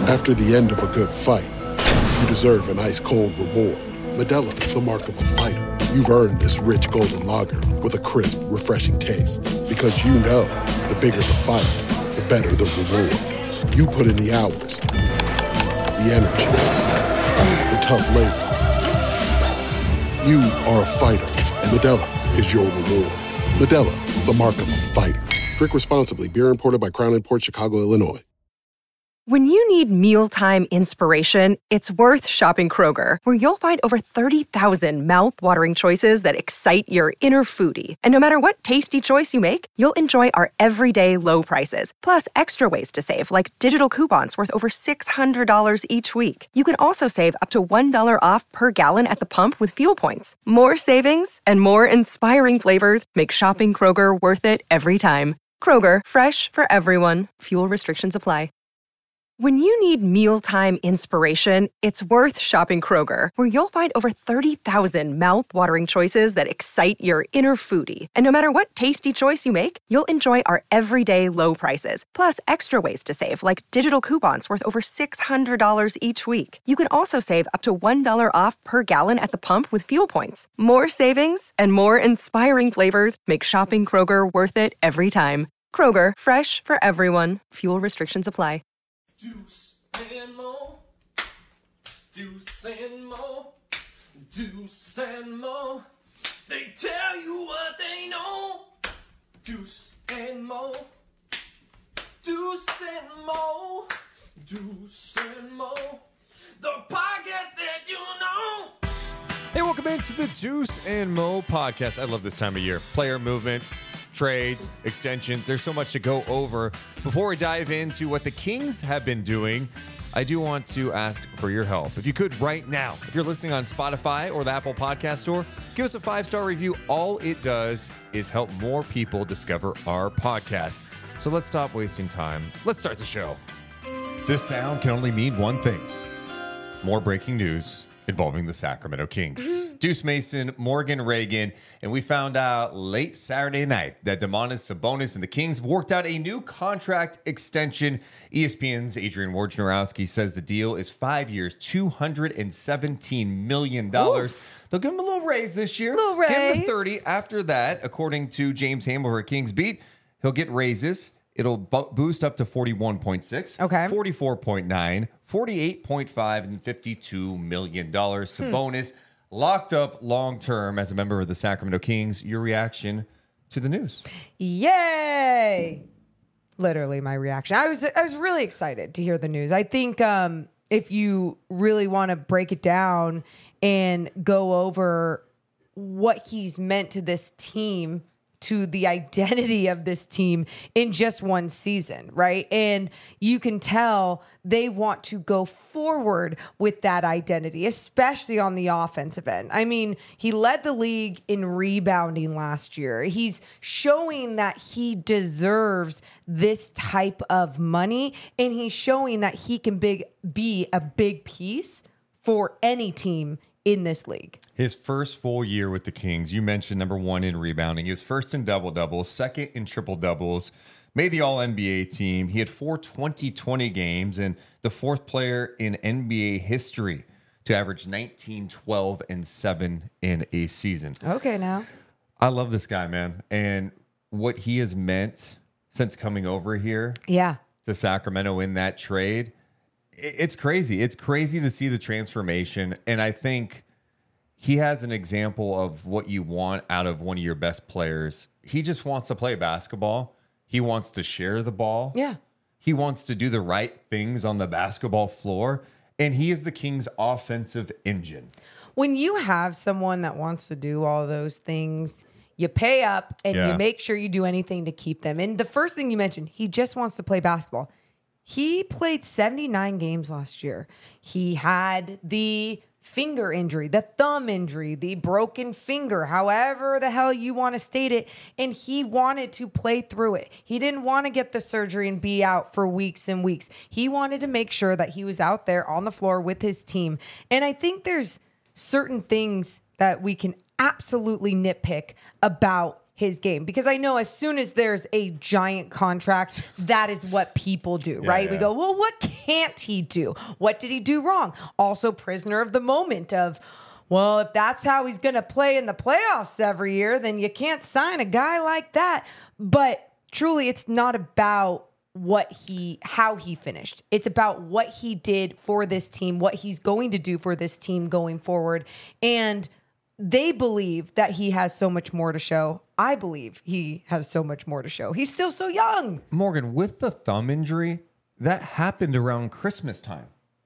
After the end of a good fight, you deserve an ice-cold reward. Modelo is the mark of a fighter. You've earned this rich golden lager with a crisp, refreshing taste. Because you know, the bigger the fight, the better the reward. You put in the hours, the energy, the tough labor. You are a fighter, and Modelo is your reward. Modelo, the mark of a fighter. Drink responsibly. Beer imported by Crown Imports, Chicago, Illinois. When you need mealtime inspiration, it's worth shopping Kroger, where you'll find over 30,000 mouth-watering choices that excite your inner foodie. And no matter what tasty choice you make, you'll enjoy our everyday low prices, plus extra ways to save, like digital coupons worth over $600 each week. You can also save up to $1 off per gallon at the pump with fuel points. More savings and more inspiring flavors make shopping Kroger worth it every time. Kroger, fresh for everyone. Fuel restrictions apply. When you need mealtime inspiration, it's worth shopping Kroger, where you'll find over 30,000 mouth-watering choices that excite your inner foodie. And no matter what tasty choice you make, you'll enjoy our everyday low prices, plus extra ways to save, like digital coupons worth over $600 each week. You can also save up to $1 off per gallon at the pump with fuel points. More savings and more inspiring flavors make shopping Kroger worth it every time. Kroger, fresh for everyone. Fuel restrictions apply. Deuce and Mo, Deuce and Mo, Deuce and Mo. They tell you what they know. Deuce and Mo, Deuce and Mo, Deuce and Mo. The podcast that you know. Hey, welcome into the Deuce and Mo podcast. I love this time of year. Player movement, trades, extensions. There's so much to go over. Before we dive into what the Kings have been doing, I do want to ask for your help. If you could right now, if you're listening on Spotify or the Apple Podcast Store, give us a 5-star review. All it does is help more people discover our podcast. So let's stop wasting time. Let's start the show. This sound can only mean one thing. More breaking news involving the Sacramento Kings. Deuce Mason, Morgan Reagan, and we found out late Saturday night that Domantas Sabonis and the Kings have worked out a new contract extension. ESPN's Adrian Wojnarowski says the deal is 5 years, $217 million. Oof. They'll give him a little raise this year. Little raise. Give him the 30. After that, according to James Ham over at Kings Beat, he'll get raises. It'll boost up to 41.6, okay, 44.9, 48.5, and $52 million. Sabonis locked up long-term as a member of the Sacramento Kings. Your reaction to the news? Yay! Literally my reaction. I was really excited to hear the news. I think if you really want to break it down and go over what he's meant to this team, to the identity of this team in just one season, right? And you can tell they want to go forward with that identity, especially on the offensive end. I mean, he led the league in rebounding last year. He's showing that he deserves this type of money, and he's showing that he can be a big piece for any team in this league. His first full year with the Kings, you mentioned number one in rebounding. He was first in double-doubles, second in triple-doubles, made the All-NBA team. He had 4 20-20 games and the fourth player in NBA history to average 19, 12, and 7 in a season. Okay, now. I love this guy, man. And what he has meant since coming over here to Sacramento in that trade, it's crazy. It's crazy to see the transformation. And I think he has an example of what you want out of one of your best players. He just wants to play basketball. He wants to share the ball. Yeah. He wants to do the right things on the basketball floor. And he is the Kings' offensive engine. When you have someone that wants to do all those things, you pay up and you make sure you do anything to keep them. And the first thing you mentioned, he just wants to play basketball. He played 79 games last year. He had the finger injury, the thumb injury, the broken finger, however the hell you want to state it. And he wanted to play through it. He didn't want to get the surgery and be out for weeks and weeks. He wanted to make sure that he was out there on the floor with his team. And I think there's certain things that we can absolutely nitpick about his game, because I know as soon as there's a giant contract, that is what people do, right? yeah. We go, well, what can't he do? What did he do wrong? Also prisoner of the moment of, well, if that's how he's going to play in the playoffs every year, then you can't sign a guy like that. But truly, it's not about how he finished. It's about what he did for this team, what he's going to do for this team going forward. And they believe that he has so much more to show. I believe he has so much more to show. He's still so young. Morgan, with the thumb injury, that happened around Christmas time.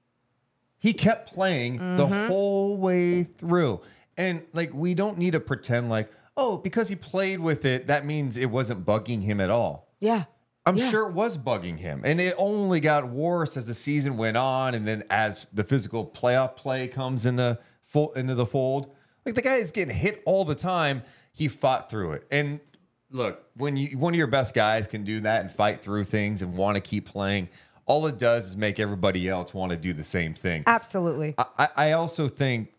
He kept playing the whole way through. And like, we don't need to pretend like, oh, because he played with it, that means it wasn't bugging him at all. Yeah. I'm sure it was bugging him. And it only got worse as the season went on. And then as the physical playoff play comes into the fold, like the guy is getting hit all the time. He fought through it. And look, when one of your best guys can do that and fight through things and want to keep playing, all it does is make everybody else want to do the same thing. Absolutely. I also think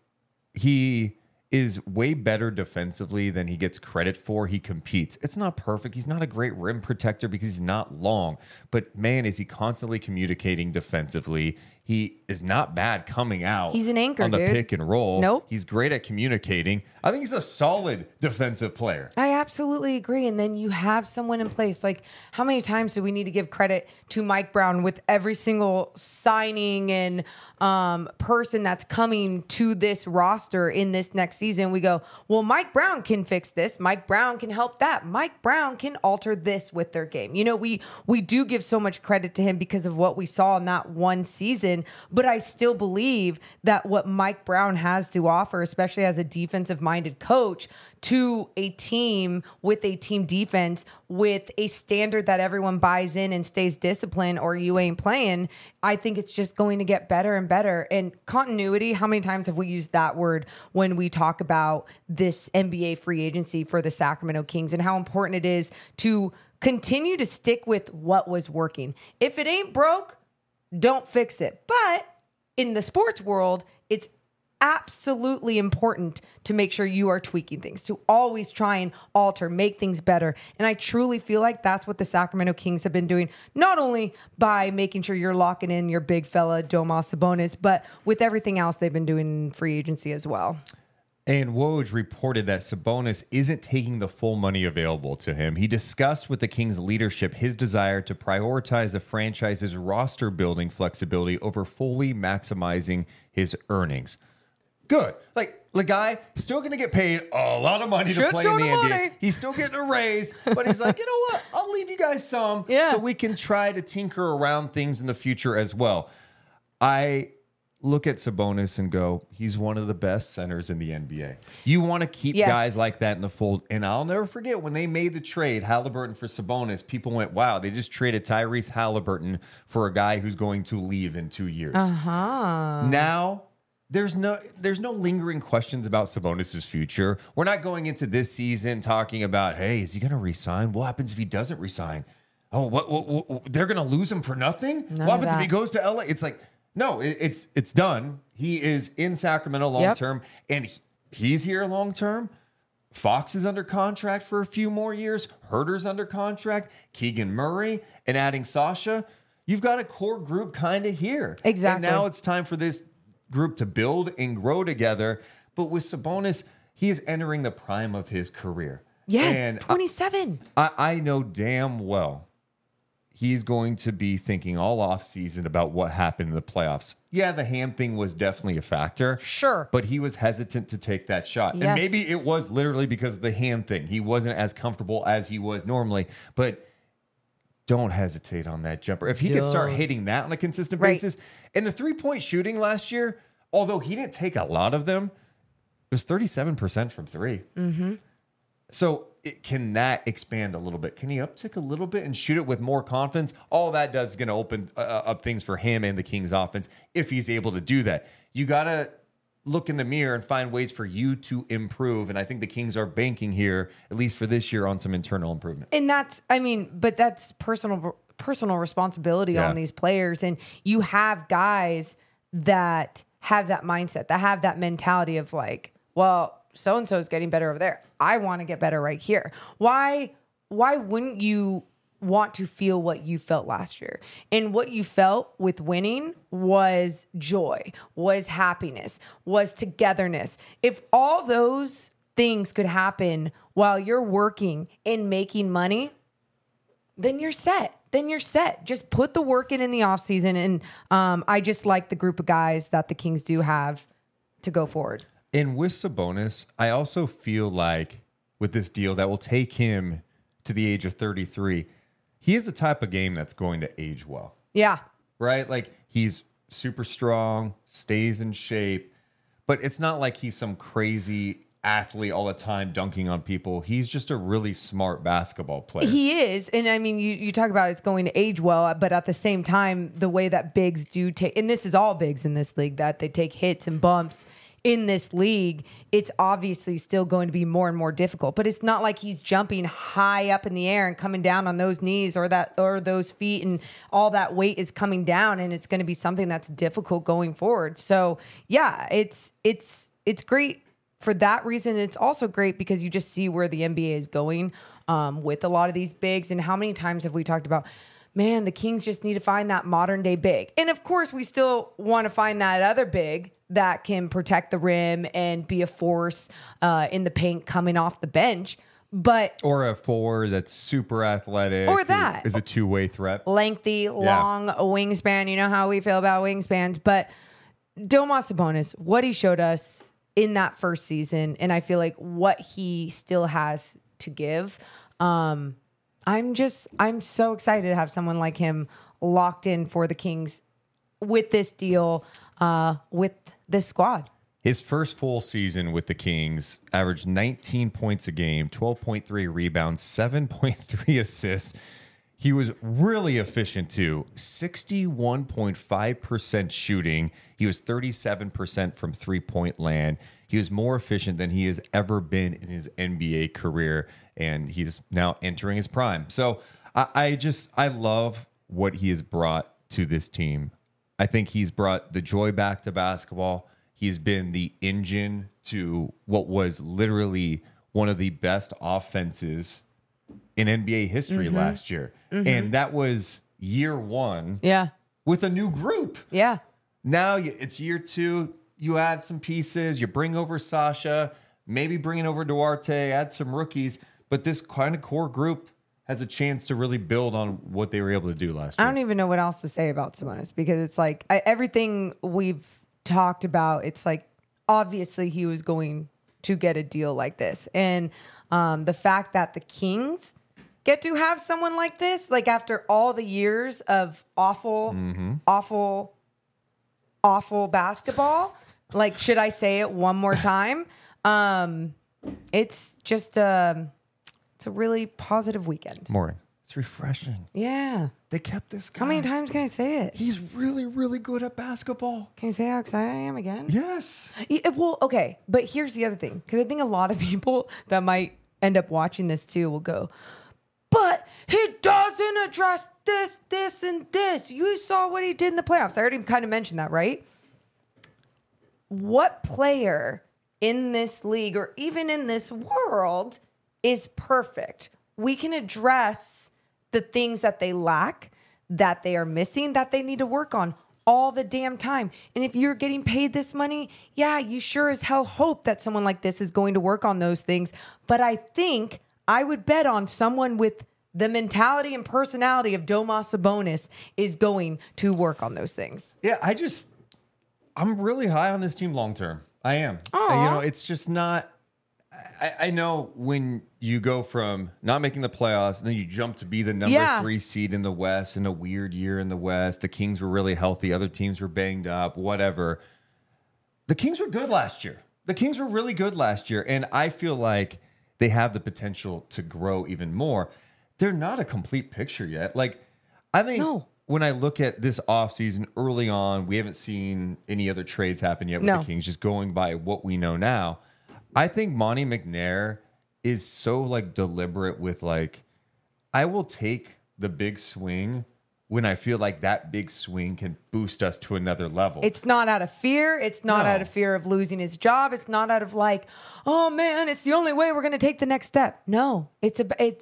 he is way better defensively than he gets credit for. He competes. It's not perfect. He's not a great rim protector because he's not long. But man, is he constantly communicating defensively. He is not bad coming out. He's an anchor, on the dude. pick and roll. Nope. He's great at communicating. I think he's a solid defensive player. I absolutely agree. And then you have someone in place. Like, how many times do we need to give credit to Mike Brown with every single signing and person that's coming to this roster in this next season? We go, well, Mike Brown can fix this. Mike Brown can help that. Mike Brown can alter this with their game. You know, we do give so much credit to him because of what we saw in that one season. But I still believe that what Mike Brown has to offer, especially as a defensive-minded coach, to a team with a team defense with a standard that everyone buys in and stays disciplined, or you ain't playing, I think it's just going to get better and better. And continuity, how many times have we used that word when we talk about this NBA free agency for the Sacramento Kings and how important it is to continue to stick with what was working. If it ain't broke, don't fix it. But in the sports world, it's absolutely important to make sure you are tweaking things, to always try and alter, make things better. And I truly feel like that's what the Sacramento Kings have been doing, not only by making sure you're locking in your big fella, Domas Sabonis, but with everything else they've been doing in free agency as well. And Woj reported that Sabonis isn't taking the full money available to him. He discussed with the Kings leadership his desire to prioritize the franchise's roster building flexibility over fully maximizing his earnings. Good. Like, the guy still going to get paid a lot of money to play in the NBA. He's still getting a raise, but he's like, you know what? I'll leave you guys some so we can try to tinker around things in the future as well. I look at Sabonis and go, he's one of the best centers in the NBA. You want to keep guys like that in the fold. And I'll never forget when they made the trade, Halliburton for Sabonis, people went, wow, they just traded Tyrese Halliburton for a guy who's going to leave in 2 years. Now, there's no lingering questions about Sabonis' future. We're not going into this season talking about, hey, is he going to resign? What happens if he doesn't resign? Oh, what they're going to lose him for nothing? What happens if he goes to LA? It's like, no, it's done. He is in Sacramento long term, and he's here long term. Fox is under contract for a few more years. Herter's under contract. Keegan Murray, and adding Sasha. You've got a core group kind of here. Exactly. And now it's time for this group to build and grow together. But with Sabonis, he is entering the prime of his career. Yeah, and 27. I know damn well he's going to be thinking all offseason about what happened in the playoffs. Yeah, the hand thing was definitely a factor. Sure. But he was hesitant to take that shot. Yes. And maybe it was literally because of the hand thing. He wasn't as comfortable as he was normally. But don't hesitate on that jumper. If he could start hitting that on a consistent basis. And the three-point shooting last year, although he didn't take a lot of them, it was 37% from three. Mm-hmm. So can that expand a little bit? Can he uptick a little bit and shoot it with more confidence? All that does is going to open up things for him and the Kings offense if he's able to do that. You got to look in the mirror and find ways for you to improve. And I think the Kings are banking here, at least for this year, on some internal improvement. And that's personal responsibility on these players. And you have guys that have that mindset, that have that mentality of like, well, so-and-so is getting better over there. I want to get better right here. Why wouldn't you want to feel what you felt last year? And what you felt with winning was joy, was happiness, was togetherness. If all those things could happen while you're working and making money, then you're set. Just put the work in the offseason. And I just like the group of guys that the Kings do have to go forward. And with Sabonis, I also feel like with this deal that will take him to the age of 33, he is the type of game that's going to age well. Yeah. Right? Like, he's super strong, stays in shape, but it's not like he's some crazy athlete all the time dunking on people. He's just a really smart basketball player. He is. And I mean, you talk about it's going to age well, but at the same time, the way that bigs do take, and this is all bigs in this league, that they take hits and bumps in this league, it's obviously still going to be more and more difficult. But it's not like he's jumping high up in the air and coming down on those knees or those feet, and all that weight is coming down, and it's going to be something that's difficult going forward. So yeah, it's great for that reason. It's also great because you just see where the NBA is going with a lot of these bigs. And how many times have we talked about, man, the Kings just need to find that modern day big. And of course, we still want to find that other big that can protect the rim and be a force in the paint coming off the bench. But or a forward that's super athletic. Or that. Is a two-way threat. Lengthy, long wingspan. You know how we feel about wingspans. But Domas Sabonis, what he showed us in that first season, and I feel like what he still has to give. I'm so excited to have someone like him locked in for the Kings with this deal, with this squad. His first full season with the Kings averaged 19 points a game, 12.3 rebounds, 7.3 assists. He was really efficient too. 61.5% shooting. He was 37% from three-point land. He was more efficient than he has ever been in his NBA career, and he's now entering his prime. So I love what he has brought to this team. I think he's brought the joy back to basketball. He's been the engine to what was literally one of the best offenses in NBA history last year. And that was year one with a new group. Yeah. Now it's year two. You add some pieces. You bring over Sasha, maybe bringing over Duarte, add some rookies. But this kind of core group has a chance to really build on what they were able to do last year. I don't even know what else to say about Sabonis, because it's like everything we've talked about, it's like obviously he was going to get a deal like this. And the fact that the Kings get to have someone like this, like after all the years of awful basketball, like, should I say it one more time? It's just it's a really positive weekend. Maureen, it's refreshing. Yeah. They kept this guy. How many times can I say it? He's really, really good at basketball. Can you say how excited I am again? Yes. Yeah, well, okay. But here's the other thing, because I think a lot of people that might end up watching this too will go, but he doesn't address this, this, and this. You saw what he did in the playoffs. I already kind of mentioned that, right? What player in this league or even in this world is perfect? We can address the things that they lack, that they are missing, that they need to work on all the damn time. And if you're getting paid this money, yeah, you sure as hell hope that someone like this is going to work on those things. But I think I would bet on someone with the mentality and personality of Domas Sabonis is going to work on those things. Yeah, I'm really high on this team long term. I am. It's just not. I know when you go from not making the playoffs and then you jump to be the number 3 seed in the West in a weird year in the West. The Kings were really healthy. Other teams were banged up, whatever. The Kings were good last year. The Kings were really good last year. And I feel like they have the potential to grow even more. They're not a complete picture yet. Like, I think when I look at this offseason early on, we haven't seen any other trades happen yet with the Kings, just going by what we know now. I think Monty McNair is so like deliberate with like, I will take the big swing when I feel like that big swing can boost us to another level. It's not out of fear. It's not out of fear of losing his job. It's not out of like, oh man, it's the only way we're going to take the next step. No, it's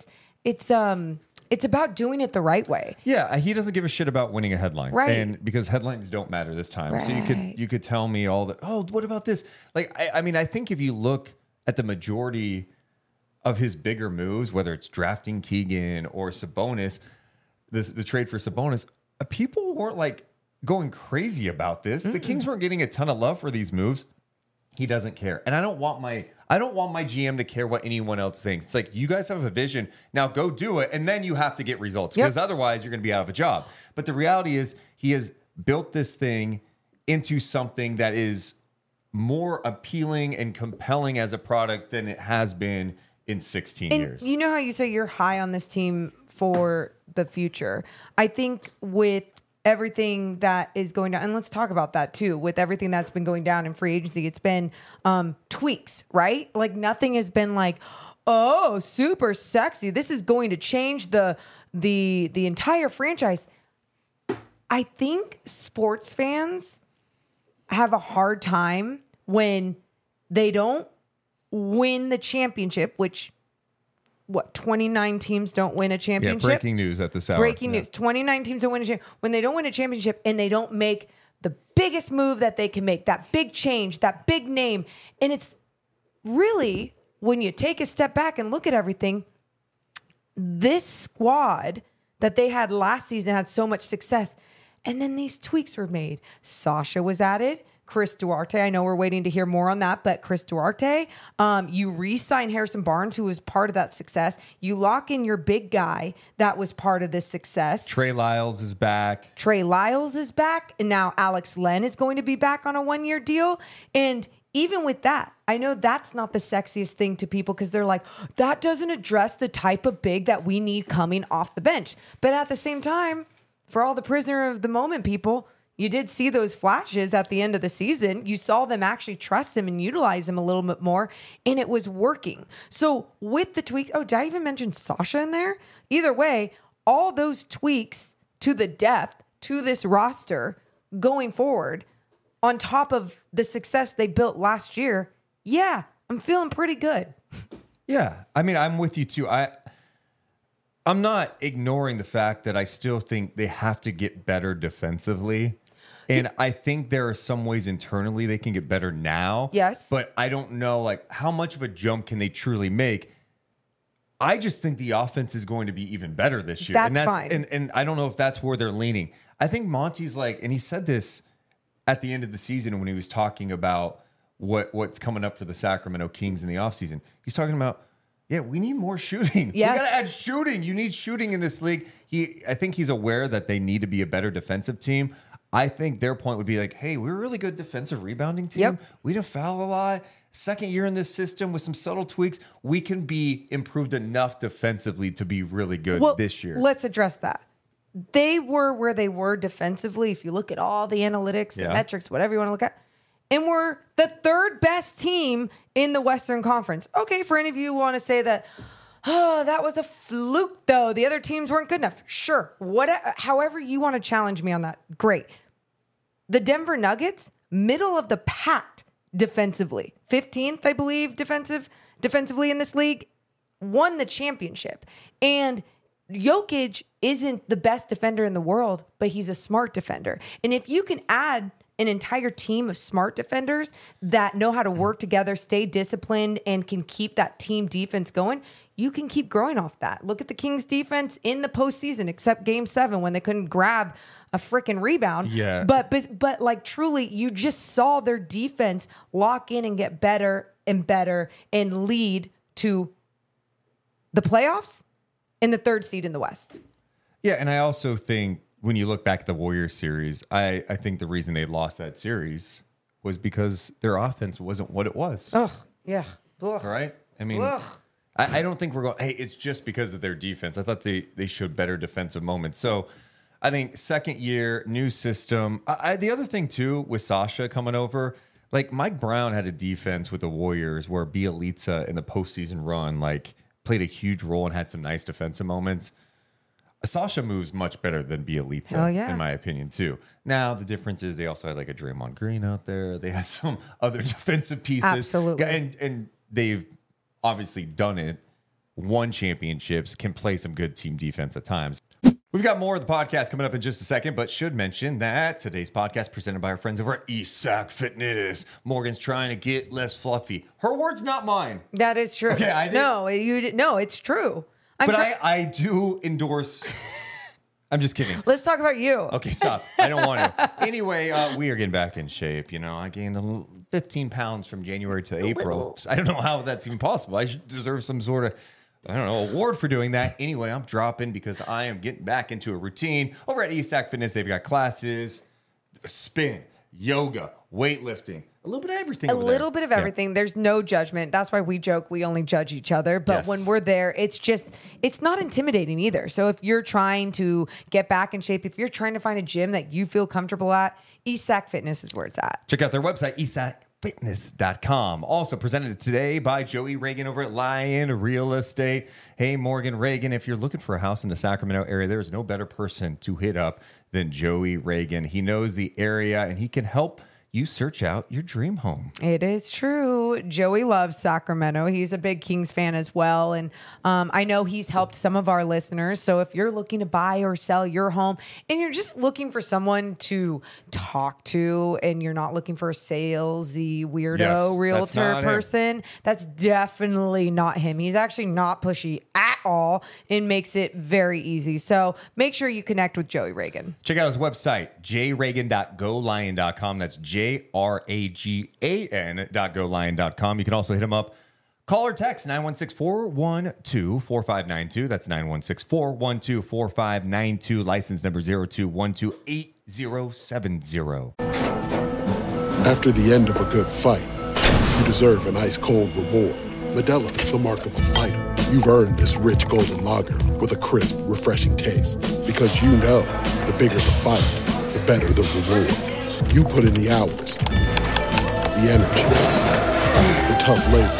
about doing it the right way. Yeah, he doesn't give a shit about winning a headline, Right? And because headlines don't matter this time, so Right. you could tell me all the what about this? Like, I mean, I think if you look at the majority of his bigger moves, whether it's drafting Keegan or Sabonis, the trade for Sabonis, people weren't like going crazy about this. The Kings weren't getting a ton of love for these moves. He doesn't care, and I don't want my GM to care what anyone else thinks. It's like, you guys have a vision, now go do it, and then you have to get results, because otherwise you're going to be out of a job. But the reality is, he has built this thing into something that is more appealing and compelling as a product than it has been in 16 years. You know how you say you're high on this team for the future? I think with everything that is going down, and let's talk about that too, with everything that's been going down in free agency, it's been tweaks, right? Like, nothing has been like, oh, super sexy, this is going to change the entire franchise. I think sports fans have a hard time when they don't win the championship, which 29 teams don't win a championship. Yeah, breaking news at this hour. Breaking news. 29 teams don't win a championship. When they don't win a championship and they don't make the biggest move that they can make, that big change, that big name. And it's really, when you take a step back and look at everything, this squad that they had last season had so much success. And then these tweaks were made. Sasha was added. Chris Duarte, I know we're waiting to hear more on that, but Chris Duarte, you re-sign Harrison Barnes, who was part of that success. You lock in your big guy that was part of this success. Trey Lyles is back. And now Alex Len is going to be back on a 1-year deal. And even with that, I know that's not the sexiest thing to people, because they're like, that doesn't address the type of big that we need coming off the bench. But at the same time, for all the prisoner of the moment people, you did see those flashes at the end of the season. You saw them actually trust him and utilize him a little bit more, and it was working. So with the tweak, did I even mention Sasha in there? Either way, all those tweaks to the depth, to this roster going forward, on top of the success they built last year, yeah, I'm feeling pretty good. Yeah, I mean, I'm with you too. I'm not ignoring the fact that I still think they have to get better defensively. And I think there are some ways internally they can get better now. Yes. But I don't know, like, how much of a jump can they truly make? I just think the offense is going to be even better this year. That's fine. And I don't know if that's where they're leaning. I think Monty's like, and he said this at the end of the season when he was talking about what's coming up for the Sacramento Kings in the offseason. He's talking about, yeah, we need more shooting. Yes. We got to add shooting. You need shooting in this league. I think he's aware that they need to be a better defensive team. I think their point would be like, hey, we're a really good defensive rebounding team. Yep. We don't foul a lot. Second year in this system with some subtle tweaks, we can be improved enough defensively to be really good this year. Let's address that. They were where they were defensively. If you look at all the analytics, the metrics, whatever you want to look at, and we're the third best team in the Western Conference. Okay, for any of you who want to say that, that was a fluke, though, the other teams weren't good enough. Sure. However you want to challenge me on that, great. The Denver Nuggets, middle of the pack defensively. 15th, I believe, defensively in this league, won the championship. And Jokic isn't the best defender in the world, but he's a smart defender. And if you can add an entire team of smart defenders that know how to work together, stay disciplined, and can keep that team defense going, you can keep growing off that. Look at the Kings defense in the postseason, except Game 7 when they couldn't grab a freaking rebound. Yeah. But like, truly, you just saw their defense lock in and get better and better and lead to the playoffs and the 3rd seed in the West. Yeah, and I also think when you look back at the Warriors series, I think the reason they lost that series was because their offense wasn't what it was. Oh, yeah. Ugh. Right? I mean, I don't think we're going, hey, it's just because of their defense. I thought they showed better defensive moments. So I think second year, new system. The other thing, too, with Sasha coming over, like Mike Brown had a defense with the Warriors where Bielitsa in the postseason run, like, played a huge role and had some nice defensive moments. Sasha moves much better than Bielitsa, Oh, yeah. in my opinion, too. Now, the difference is they also had like a Draymond Green out there. They had some other defensive pieces. Absolutely. And they've obviously done it, won championships, can play some good team defense at times. We've got more of the podcast coming up in just a second, but should mention that today's podcast presented by our friends over at ESAC Fitness. Morgan's trying to get less fluffy. Her words, not mine. That is true. Okay, I did- No, no, it's true. I do endorse. I'm just kidding. Let's talk about you. Okay, stop. I don't want to. Anyway, we are getting back in shape. You know, I gained 15 pounds from January to April. I don't know how that's even possible. I should deserve some sort of, I don't know, award for doing that. Anyway, I'm dropping because I am getting back into a routine. Over at ESAC Fitness, they've got classes, spin, yoga, weightlifting, a little bit of everything. A little bit of everything. There's no judgment. That's why we joke we only judge each other. But Yes. when we're there, it's not intimidating either. So if you're trying to get back in shape, if you're trying to find a gym that you feel comfortable at, ESAC Fitness is where it's at. Check out their website, esacfitness.com. Also presented today by Joey Reagan over at Lion Real Estate. Hey, Morgan Reagan, if you're looking for a house in the Sacramento area, there's no better person to hit up than Joey Reagan. He knows the area and he can help you search out your dream home. It is true. Joey loves Sacramento. He's a big Kings fan as well. And I know he's helped some of our listeners. So if you're looking to buy or sell your home and you're just looking for someone to talk to and you're not looking for a salesy weirdo Yes, that's realtor not him. person, that's definitely not him. He's actually not pushy at all and makes it very easy. So make sure you connect with Joey Reagan. Check out his website, jreagan.golion.com. That's JRAGAN.golion.com. You can also hit him up. Call or text 916-412-4592. That's 916-412-4592. License number 02128070. After the end of a good fight, you deserve an ice-cold reward. Modelo is the mark of a fighter. You've earned this rich golden lager with a crisp, refreshing taste. Because you know, the bigger the fight, the better the reward. You put in the hours, the energy, the tough labor.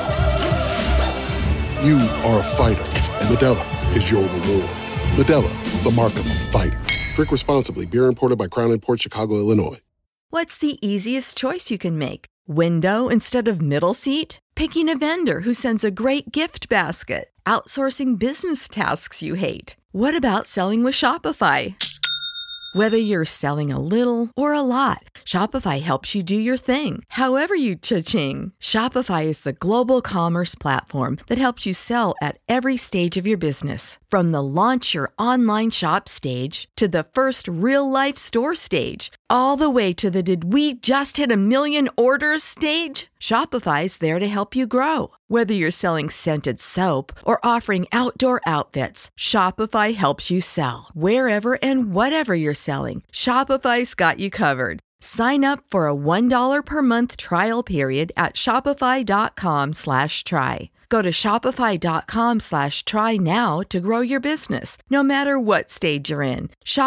You are a fighter, and Modelo is your reward. Modelo, the mark of a fighter. Drink responsibly. Beer imported by Crown Imports, Chicago, Illinois. What's the easiest choice you can make? Window instead of middle seat? Picking a vendor who sends a great gift basket? Outsourcing business tasks you hate? What about selling with Shopify? Whether you're selling a little or a lot, Shopify helps you do your thing, however you cha-ching. Shopify is the global commerce platform that helps you sell at every stage of your business. From the launch your online shop stage to the first real-life store stage, all the way to the did we just hit 1 million orders stage. Shopify's there to help you grow. Whether you're selling scented soap or offering outdoor outfits, Shopify helps you sell. Wherever and whatever you're selling, Shopify's got you covered. Sign up for a $1 per month trial period at shopify.com/try. Go to shopify.com/try now to grow your business, no matter what stage you're in.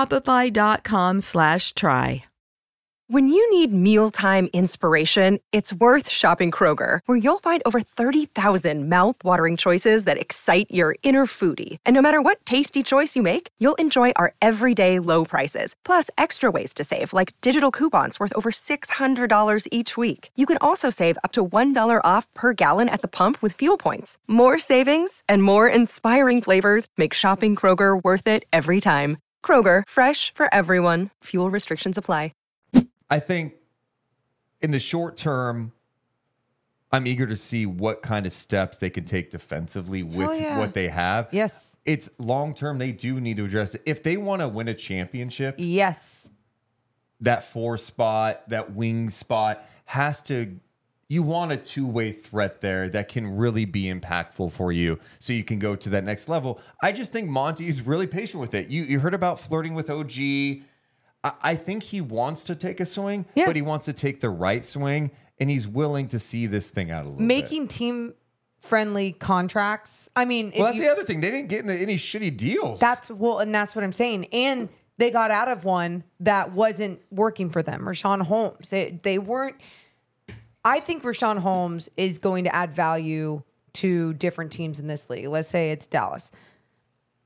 Shopify.com/try. When you need mealtime inspiration, it's worth shopping Kroger, where you'll find over 30,000 mouth-watering choices that excite your inner foodie. And no matter what tasty choice you make, you'll enjoy our everyday low prices, plus extra ways to save, like digital coupons worth over $600 each week. You can also save up to $1 off per gallon at the pump with fuel points. More savings and more inspiring flavors make shopping Kroger worth it every time. Kroger, fresh for everyone. Fuel restrictions apply. I think in the short term, I'm eager to see what kind of steps they can take defensively with what they have. Yes. It's long term, they do need to address it. If they want to win a championship, Yes. that 4 spot, that wing spot has to, you want a two-way threat there that can really be impactful for you so you can go to that next level. I just think Monty's really patient with it. You heard about flirting with OG. I think he wants to take a swing, but he wants to take the right swing, and he's willing to see this thing out a little bit. Making team-friendly contracts. I mean, Well, that's the other thing. They didn't get into any shitty deals. and that's what I'm saying. And they got out of one that wasn't working for them. Rashawn Holmes. They weren't. I think Rashawn Holmes is going to add value to different teams in this league. Let's say it's Dallas.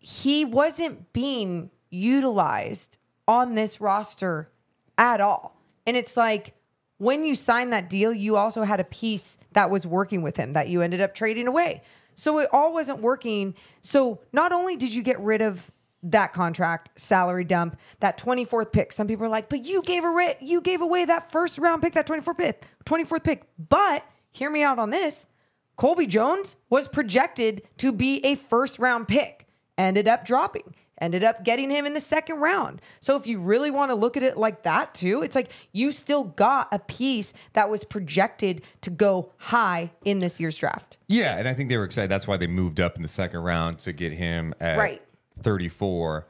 he wasn't being utilized on this roster at all. And it's like, when you signed that deal, you also had a piece that was working with him that you ended up trading away. So it all wasn't working. So not only did you get rid of that contract, salary dump, that 24th pick. Some people are like, but you gave away that first round pick, that 24th pick. But hear me out on this. Colby Jones was projected to be a first round pick, ended up dropping, ended up getting him in the second round. So if you really want to look at it like that too, it's like you still got a piece that was projected to go high in this year's draft. Yeah, and I think they were excited. That's why they moved up in the second round to get him at 34.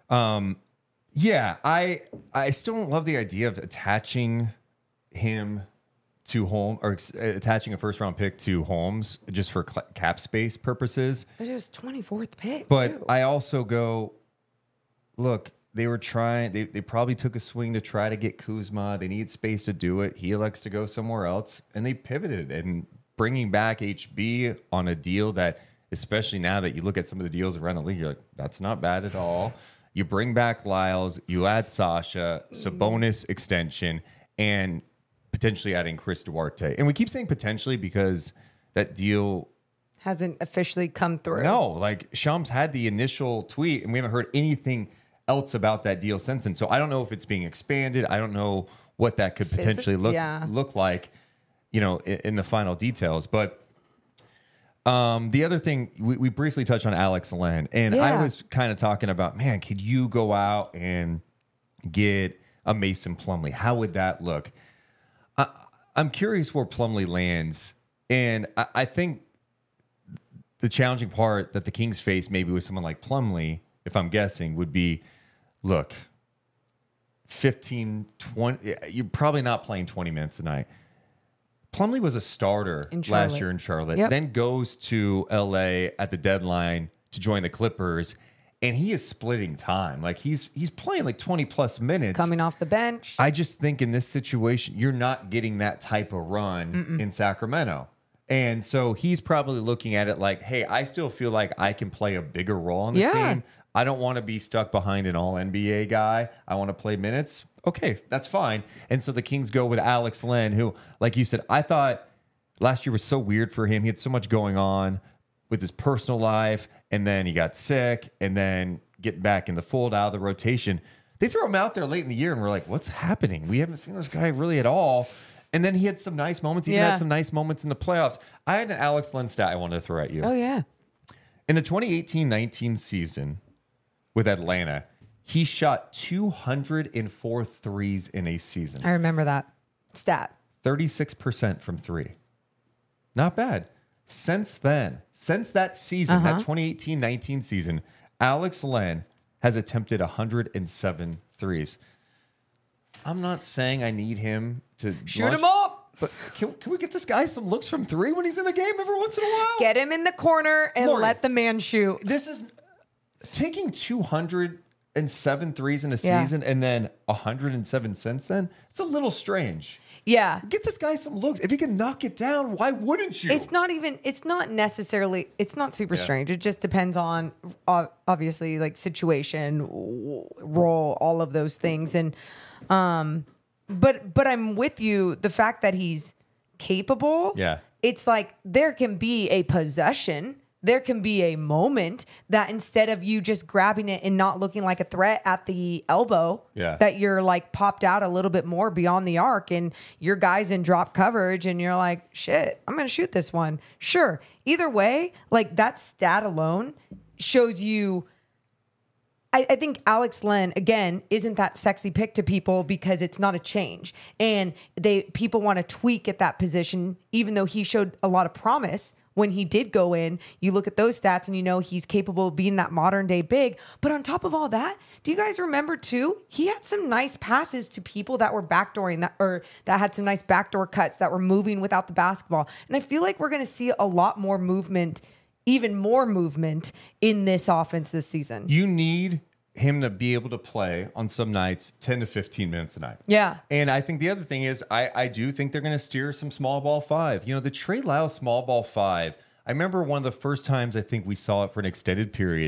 Yeah, I still don't love the idea of attaching him to Holmes, or attaching a first round pick to Holmes just for cap space purposes. But it was 24th pick. But too. I also go, look, they were trying, they probably took a swing to try to get Kuzma. They need space to do it. He elects to go somewhere else, and they pivoted. And bringing back HB on a deal that, especially now that you look at some of the deals around the league, you're like, that's not bad at all. You bring back Lyles, you add Sasha, Sabonis extension, and potentially adding Chris Duarte. And we keep saying potentially because that deal hasn't officially come through. No, like Shams had the initial tweet and we haven't heard anything else about that deal since then. So I don't know if it's being expanded. I don't know what that could potentially look like, you know, in the final details. But the other thing, we briefly touched on Alex Len, and I was kind of talking about, man, could you go out and get a Mason Plumlee? How would that look? I'm curious where Plumlee lands, and I think the challenging part that the Kings face maybe with someone like Plumlee, if I'm guessing, would be, look, 15, 20, you're probably not playing 20 minutes tonight. Plumlee was a starter last year in Charlotte, then goes to LA at the deadline to join the Clippers, and he is splitting time. Like he's playing like 20 plus minutes. Coming off the bench. I just think in this situation, you're not getting that type of run in Sacramento. And so he's probably looking at it like, hey, I still feel like I can play a bigger role on the team. I don't want to be stuck behind an all-NBA guy. I want to play minutes. Okay, that's fine. And so the Kings go with Alex Len, who, like you said, I thought last year was so weird for him. He had so much going on with his personal life, and then he got sick, and then getting back in the fold, out of the rotation. They threw him out there late in the year, and we're like, what's happening? We haven't seen this guy really at all. And then he had some nice moments. He even had some nice moments in the playoffs. I had an Alex Len stat I wanted to throw at you. Oh, yeah. In the 2018-19 season with Atlanta, he shot 204 threes in a season. I remember that stat. 36% from three. Not bad. Since then, since that season, that 2018-19 season, Alex Len has attempted 107 threes. I'm not saying I need him to shoot him up, but can we get this guy some looks from three when he's in the game every once in a while? Get him in the corner and let the man shoot. This is taking 207 threes in a season and then 107 since then. It's a little strange. Yeah. Get this guy some looks. If he can knock it down, why wouldn't you? It's not super strange. It just depends on, obviously, like situation, role, all of those things. And, but I'm with you. The fact that he's capable. Yeah. It's like there can be a possession. There can be a moment that instead of you just grabbing it and not looking like a threat at the elbow, that you're like popped out a little bit more beyond the arc and your guy's in drop coverage and you're like, shit, I'm going to shoot this one. Sure. Either way, like that stat alone shows you. I think Alex Len, again, isn't that sexy pick to people because it's not a change. And people want to tweak at that position, even though he showed a lot of promise when he did go in. You look at those stats and you know he's capable of being that modern day big. But on top of all that, do you guys remember too? He had some nice passes to people that were backdooring that, or that had some nice backdoor cuts that were moving without the basketball. And I feel like we're going to see a lot more movement, even more movement in this offense this season. You need him to be able to play on some nights 10 to 15 minutes a night. Yeah. And I think the other thing is I do think they're going to steer some small ball five. You know, the Trey Lyles small ball five, I remember one of the first times I think we saw it for an extended period.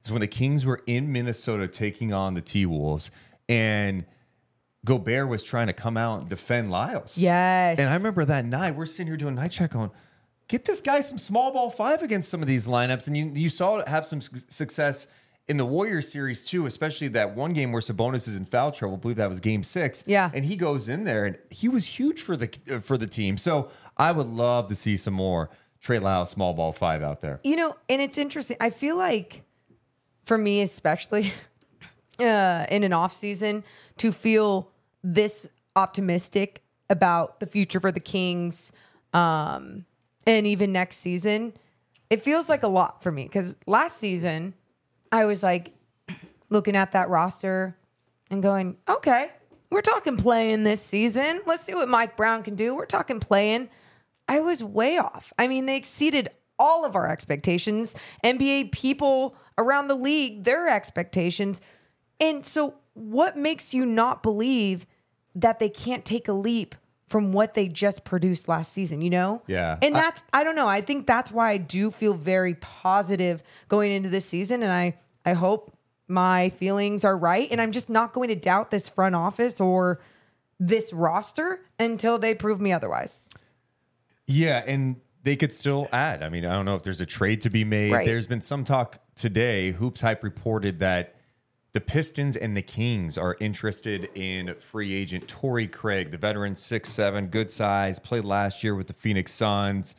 is when the Kings were in Minnesota taking on the T-Wolves, and Gobert was trying to come out and defend Lyles. Yes. And I remember that night, we're sitting here doing night check going, get this guy some small ball 5 against some of these lineups. And you saw it have some success in the Warriors series too, especially that one game where Sabonis is in foul trouble. I believe that was game 6. Yeah. And he goes in there and he was huge for the team. So I would love to see some more Trey Lyles small ball 5 out there. You know, and it's interesting. I feel like for me, especially in an off season, to feel this optimistic about the future for the Kings, and even next season, it feels like a lot for me. Because last season, I was like looking at that roster and going, okay, we're talking playing this season. Let's see what Mike Brown can do. We're talking playing. I was way off. I mean, they exceeded all of our expectations. NBA people around the league, their expectations. And so what makes you not believe that they can't take a leap from what they just produced last season, you know? Yeah. And that's, I don't know. I think that's why I do feel very positive going into this season. And I hope my feelings are right. And I'm just not going to doubt this front office or this roster until they prove me otherwise. Yeah, and they could still add. I mean, I don't know if there's a trade to be made. Right. There's been some talk today. Hoops Hype reported that the Pistons and the Kings are interested in free agent Torrey Craig, the veteran, 6'7", good size, played last year with the Phoenix Suns.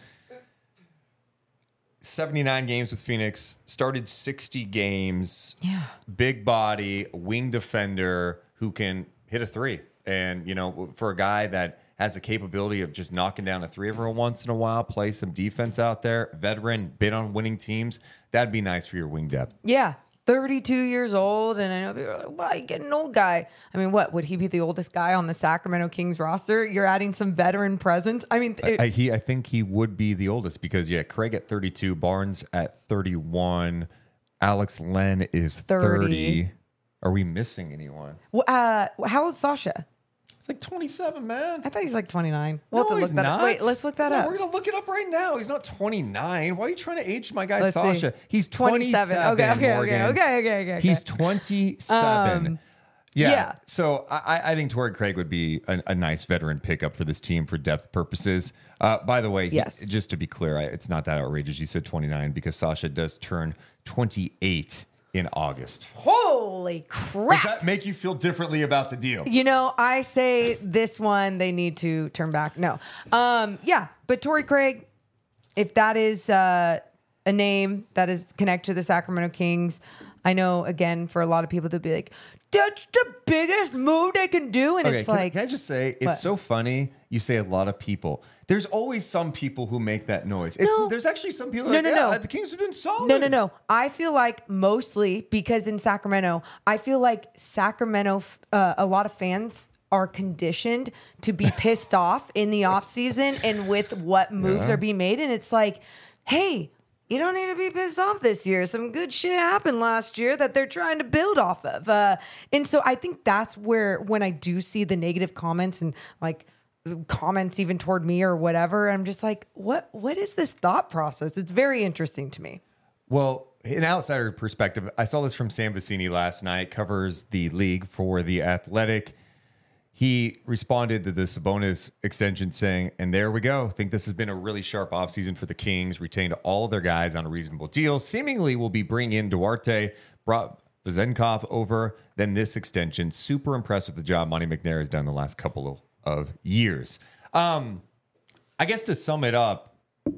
79 games with Phoenix, started 60 games. Yeah. Big body, wing defender who can hit a 3. And, you know, for a guy that has the capability of just knocking down a 3 every once in a while, play some defense out there, veteran, been on winning teams, that'd be nice for your wing depth. Yeah. 32 years old, and I know people are like, why you get an old guy? I mean, what would he be the oldest guy on the Sacramento Kings roster? You're adding some veteran presence. I mean, I think he would be the oldest because Craig at 32, Barnes at 31, Alex Len is 30. Are we missing anyone? how old's Sasha? It's like 27, man. I thought he's like 29. We'll have to he's look that up. not. Wait, let's look that up. We're gonna look it up right now. He's not 29. Why are you trying to age my guy Let's Sasha? see. He's 27. Okay. He's 27. Yeah. So I think Torrey Craig would be a nice veteran pickup for this team for depth purposes. By the way, Yes. just to be clear, it's not that outrageous. You said 29 because Sasha does turn 28 in August. Holy crap. Does that make you feel differently about the deal? You know, I say this one, they need to turn back. No. But Torrey Craig, if that is a name that is connected to the Sacramento Kings, I know, again, for a lot of people, they'll be like, that's the biggest move they can do. And it's like, can I just say, it's What? so funny. You say a lot of people. There's always some people who make that noise. No. There's actually some people No. the Kings have been solid. No. I feel like mostly because in Sacramento, I feel like Sacramento, a lot of fans are conditioned to be pissed off in the offseason and with what moves are being made. And it's like, hey, you don't need to be pissed off this year. Some good shit happened last year that they're trying to build off of. And so I think that's where, when I do see the negative comments and like comments even toward me or whatever, I'm just like, what is this thought process? It's very interesting to me. Well, an outsider perspective, I saw this from Sam Vecini last night, covers the league for The Athletic. He responded to the Sabonis extension saying, and there we go. Think this has been a really sharp offseason for the Kings. Retained all of their guys on a reasonable deal. Seemingly will be bringing in Duarte, brought Vezenkov over. Then this extension. Super impressed with the job Monty McNair has done the last couple of years. I guess to sum it up,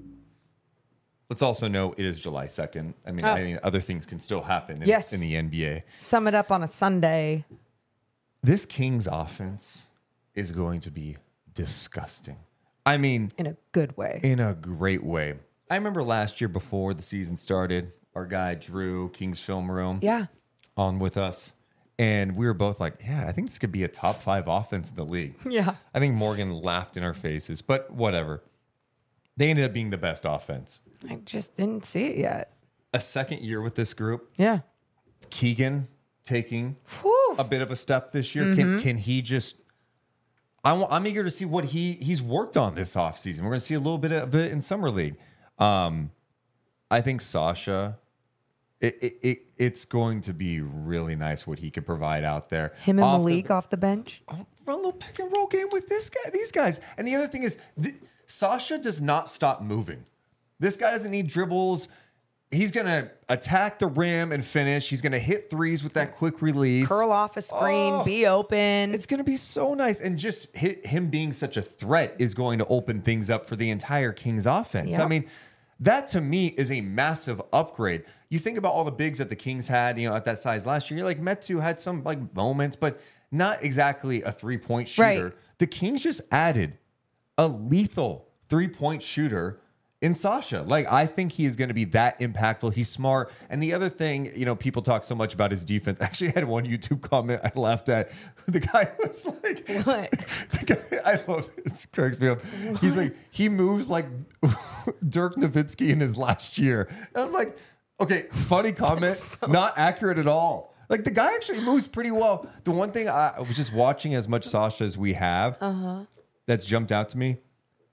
let's also know it is July 2nd. I mean, other things can still happen in the NBA. Sum it up on a Sunday. This Kings offense is going to be disgusting. I mean, In a good way. in a great way. I remember last year before the season started, our guy Drew, Kings Film Room, Yeah. on with us. And we were both like, yeah, I think this could be a top 5 offense in the league. Yeah. I think Morgan laughed in our faces, but whatever. They ended up being the best offense. I just didn't see it yet. A second year with this group, Yeah. Keegan taking Whew. a bit of a step this year. Can he just... I'm eager to see what he's worked on this offseason. We're going to see a little bit of it in Summer League. I think Sasha It's going to be really nice what he can provide out there. Him and Malik off the bench. Run a little pick and roll game with these guys. And the other thing is, Sasha does not stop moving. This guy doesn't need dribbles. He's going to attack the rim and finish. He's going to hit threes with that quick release. Curl off a screen, be open. It's going to be so nice. And just him being such a threat is going to open things up for the entire Kings offense. Yep. I mean, that to me is a massive upgrade. You think about all the bigs that the Kings had, at that size last year. You're like, Metu had some like moments, but not exactly a 3-point shooter. Right. The Kings just added a lethal 3-point shooter in Sasha. Like, I think he is going to be that impactful. He's smart. And the other thing, people talk so much about his defense. Actually, I had one YouTube comment I laughed at. The guy was like, What? The guy, I love it. It cracks me up. He's like, he moves like Dirk Nowitzki in his last year. And I'm like, okay, funny comment, not accurate at all. Like, the guy actually moves pretty well. The one thing I was just watching as much Sasha as we have that's jumped out to me,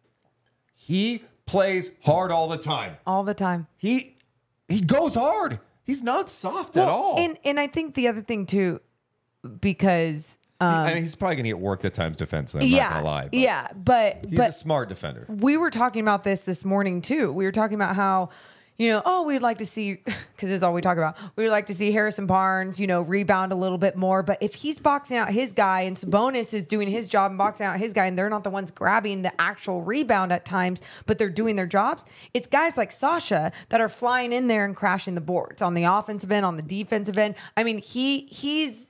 he plays hard all the time. All the time. He goes hard. He's not soft at all. And I think the other thing too, because I mean, he's probably going to get worked at times defensively. I'm not going to lie. But He's a smart defender. We were talking about this morning too. We were talking about how, we'd like to see, because this is all we talk about. We would like to see Harrison Barnes, rebound a little bit more. But if he's boxing out his guy and Sabonis is doing his job and boxing out his guy, and they're not the ones grabbing the actual rebound at times, but they're doing their jobs, it's guys like Sasha that are flying in there and crashing the boards on the offensive end, on the defensive end. I mean, he's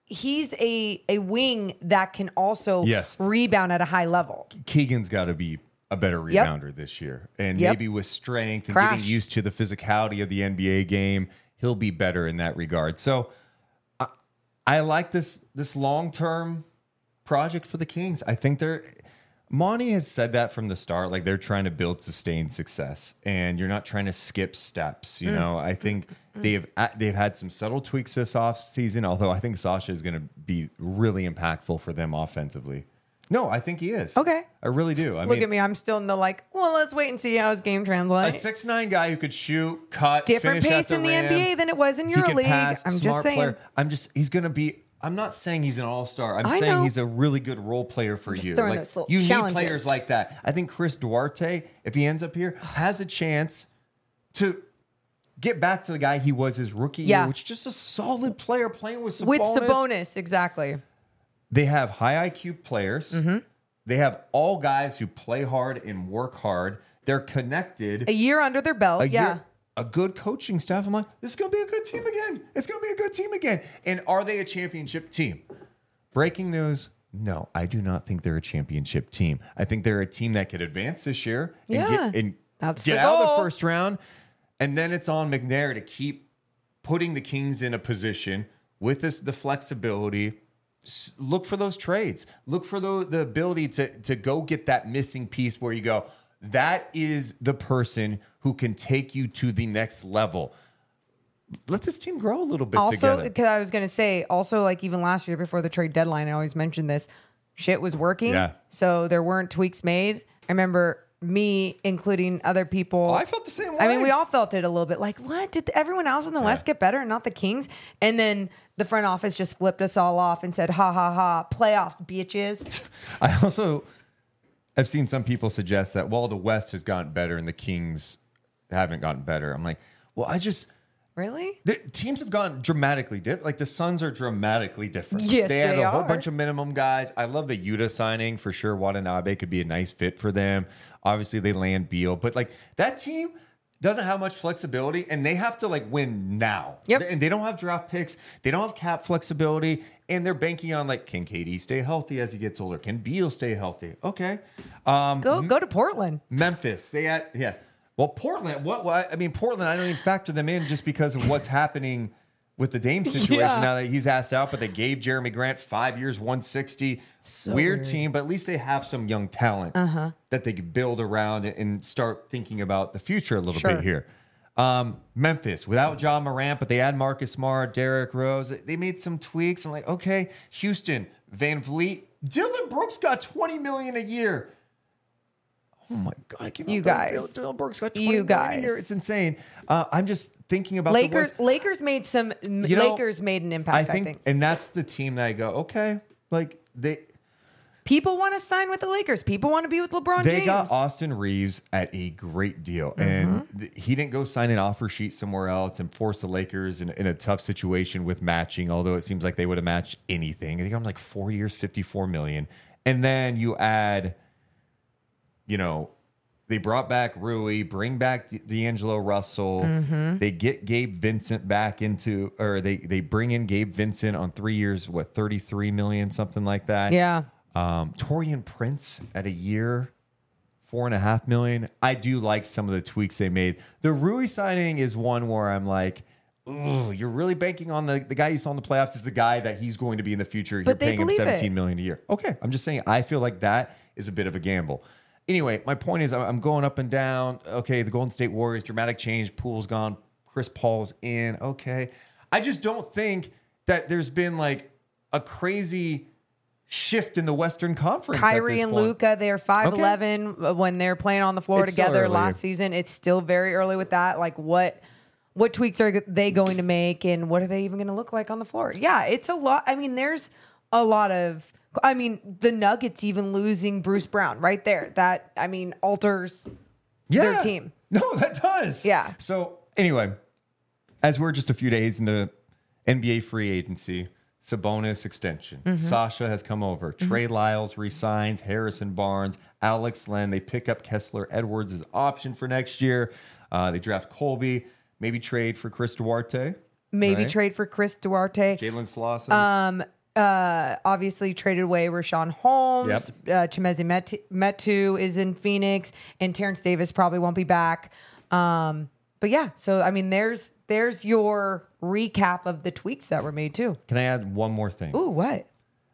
a wing that can also rebound at a high level. Keegan's got to be a better rebounder this year. And maybe with strength and getting used to the physicality of the NBA game, he'll be better in that regard. So I like this long-term project for the Kings. I think Monty has said that from the start, like they're trying to build sustained success and you're not trying to skip steps. I think they've had some subtle tweaks this offseason, although I think Sasha is going to be really impactful for them offensively. No, I think he is. Okay. I really do. Look at me. I'm still in the let's wait and see how his game translates. A 6'9" guy who could shoot, cut, different finish pace at in the the rim. NBA than it was in EuroLeague. I'm just saying. He's going to be. I'm not saying he's an all-star. I'm saying know. he's a really good role player for you. Throwing those little you challenges. need players like that. I think Chris Duarte, if he ends up here, has a chance to get back to the guy he was his rookie year, which is just a solid player playing with Sabonis. With Sabonis, exactly. They have high IQ players. Mm-hmm. They have all guys who play hard and work hard. They're connected. A year under their belt, A good coaching staff. I'm like, this is going to be a good team again. It's going to be a good team again. And are they a championship team? Breaking news. No, I do not think they're a championship team. I think they're a team that could advance this year and get out of the first round. And then it's on McNair to keep putting the Kings in a position with the flexibility. Look for those trades. Look for the ability to go get that missing piece where you go, that is the person who can take you to the next level. Let this team grow a little bit together. Also, because I was going to say, like even last year before the trade deadline, I always mentioned this, shit was working. Yeah. So there weren't tweaks made. I remember me, including other people. I felt the same way. I mean, we all felt it a little bit. Like, what? Did everyone else in the West get better and not the Kings? And then the front office just flipped us all off and said, ha, ha, ha, playoffs, bitches. I've seen some people suggest that, the West has gotten better and the Kings haven't gotten better. I'm like, Really? The teams have gone dramatically different. Like the Suns are dramatically different. Yes, they have a whole are. bunch of minimum guys. I love the Utah signing for sure. Watanabe could be a nice fit for them. Obviously, they land Beal, but that team doesn't have much flexibility, and they have to win now. Yep. And they don't have draft picks. They don't have cap flexibility, and they're banking on can KD stay healthy as he gets older? Can Beal stay healthy? Okay. Go to Portland. Memphis. Well, Portland, Portland, I don't even factor them in just because of what's happening with the Dame situation now that he's asked out, but they gave Jeremy Grant 5 years, 160. Weird team, but at least they have some young talent that they could build around and start thinking about the future a little bit here. Memphis, without John Morant, but they add Marcus Smart, Derrick Rose. They made some tweaks. I'm like, okay. Houston, Van Vliet. Dylan Brooks got $20 million a year. Oh my God! I can't You guys. Dylan Brooks got 20 You million guys. a year. It's insane. I'm just thinking about Lakers. the Lakers made some. Lakers made an impact. I think, and that's the team that I go, okay, like people want to sign with the Lakers. People want to be with LeBron James. They got Austin Reeves at a great deal, and he didn't go sign an offer sheet somewhere else and force the Lakers in a tough situation with matching. Although it seems like they would have matched anything. They got him like 4 years, $54 million, and then you add. They brought back Rui, bring back D'Angelo Russell. They get Gabe Vincent back they bring in Gabe Vincent on 3 years, $33 million, something like that. Yeah. Torian Prince at a year, $4.5 million. I do like some of the tweaks they made. The Rui signing is one where I'm like, ooh, you're really banking on the guy you saw in the playoffs is the guy that he's going to be in the future. You're paying him $17 million a year. Okay, I'm just saying I feel like that is a bit of a gamble. Anyway, my point is I'm going up and down. Okay, the Golden State Warriors, dramatic change. Poole's gone. Chris Paul's in. Okay. I just don't think that there's been like a crazy shift in the Western Conference. Kyrie and Luka, they're 5'11" when they're playing on the floor together last season. It's still very early with that. Like what tweaks are they going to make and what are they even going to look like on the floor? Yeah, it's a lot. I mean, there's a lot of... the Nuggets even losing Bruce Brown right there. That, alters their team. No, that does. Yeah. So, anyway, as we're just a few days into NBA free agency, Sabonis extension. Sasha has come over. Trey Lyles resigns. Harrison Barnes. Alex Len. They pick up Kessler Edwards' option for next year. They draft Colby. Maybe trade for Chris Duarte. Trade for Chris Duarte. Jalen Slauson. Obviously traded away Rashawn Holmes. Yep. Chimezi Metu is in Phoenix, and Terrence Davis probably won't be back. But yeah, so there's your recap of the tweaks that were made too. Can I add one more thing? Ooh, what?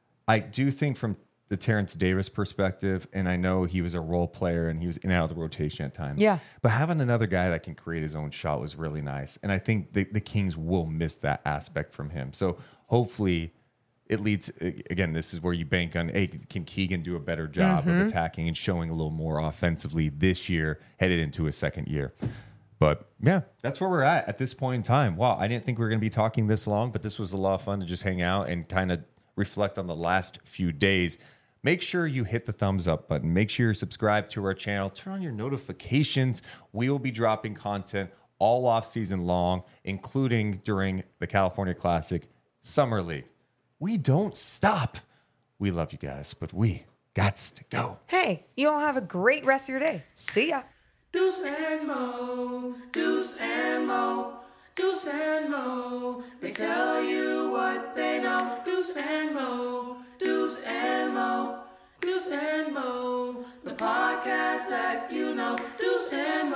I do think from the Terrence Davis perspective, and I know he was a role player and he was in and out of the rotation at times. Yeah. But having another guy that can create his own shot was really nice. And I think the Kings will miss that aspect from him. So hopefully it leads, again, this is where you bank on, hey, can Keegan do a better job of attacking and showing a little more offensively this year, headed into his second year. But yeah, that's where we're at this point in time. Wow, I didn't think we were going to be talking this long, but this was a lot of fun to just hang out and kind of reflect on the last few days. Make sure you hit the thumbs up button. Make sure you're subscribed to our channel. Turn on your notifications. We will be dropping content all off season long, including during the California Classic Summer League. We don't stop. We love you guys, but we gots to go. Hey, you all have a great rest of your day. See ya. Deuce and Mo, Deuce and Mo, Deuce and Mo. They tell you what they know. Deuce and Mo, Deuce and Mo, Deuce and Mo. The podcast that you know. Deuce and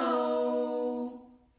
Mo.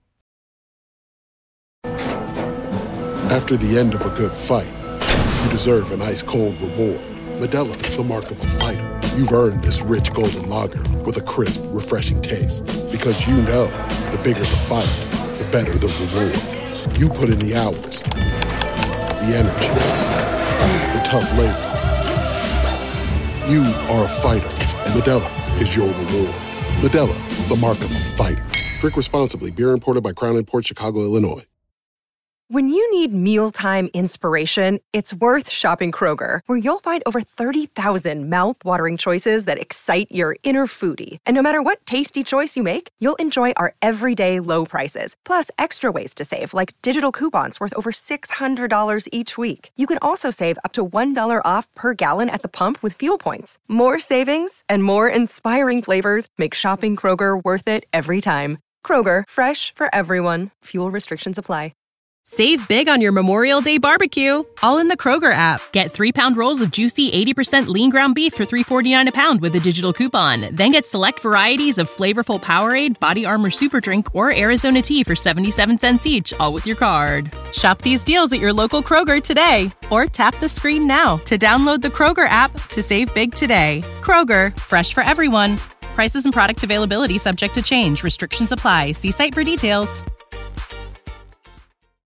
After the end of a good fight, you deserve an ice-cold reward. Modelo, the mark of a fighter. You've earned this rich golden lager with a crisp, refreshing taste. Because you know, the bigger the fight, the better the reward. You put in the hours, the energy, the tough labor. You are a fighter, and Modelo is your reward. Modelo, the mark of a fighter. Drink responsibly. Beer imported by Crown Imports, Chicago, Illinois. When you need mealtime inspiration, it's worth shopping Kroger, where you'll find over 30,000 mouth-watering choices that excite your inner foodie. And no matter what tasty choice you make, you'll enjoy our everyday low prices, plus extra ways to save, like digital coupons worth over $600 each week. You can also save up to $1 off per gallon at the pump with fuel points. More savings and more inspiring flavors make shopping Kroger worth it every time. Kroger, fresh for everyone. Fuel restrictions apply. Save big on your Memorial Day barbecue, all in the Kroger app. Get 3-pound rolls of juicy 80% lean ground beef for $3.49 a pound with a digital coupon. Then get select varieties of flavorful Powerade, Body Armor Super Drink, or Arizona tea for 77 cents each, all with your card. Shop these deals at your local Kroger today, or tap the screen now to download the Kroger app to save big today. Kroger, fresh for everyone. Prices and product availability subject to change. Restrictions apply. See site for details.